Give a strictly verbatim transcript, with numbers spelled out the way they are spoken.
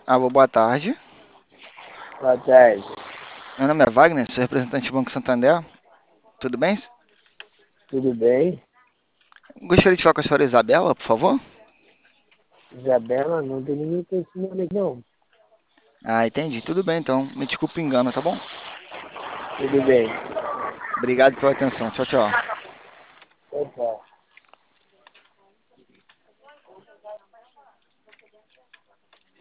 Alô, boa tarde. Boa tarde. Meu nome é Wagner, sou representante do Banco Santander. Tudo bem? Tudo bem? Gostaria de falar com a senhora Isabela, por favor? Isabela, não tem ninguém com esse nome aqui, não. Ah, entendi. Tudo bem, então. Me desculpe o engano, tá bom? Tudo bem. Obrigado pela atenção. Tchau, tchau. Tchau, tchau.